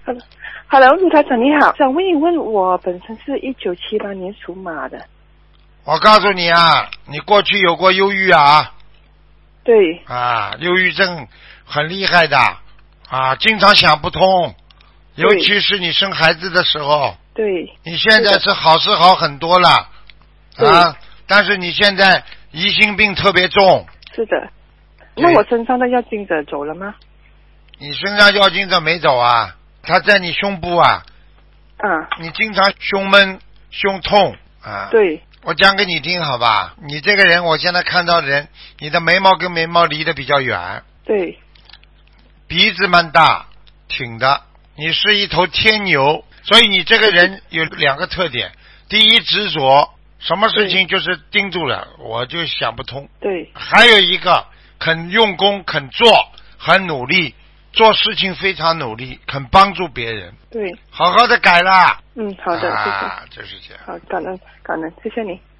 Hello， 卢台长你好，想问一问，我本身是1978年属马的。 我告诉你啊，你过去有过忧郁啊？ 对。 啊，忧郁症很厉害的啊，经常想不通，尤其是你生孩子的时候。 对。 你现在是好很多了啊，但是你现在疑心病特别重。 是的。那我身上的要经者走了吗？ 你身上要经者没走啊，他在你胸部啊。 啊。 你经常胸闷胸痛啊。 对。 我讲给你听好吧，你这个人我现在看到的人，你的眉毛跟眉毛离得比较远。 对。 鼻子蛮大挺的，你是一头天牛，所以你这个人有2个特点，第一执着，什么事情就是盯住了我就想不通。 对。 还有一个肯用功肯做，很努力，做事情非常努力，肯帮助别人。 对。 好好的改啦。 好的，谢谢。 就是这样。 好，感恩，谢谢你。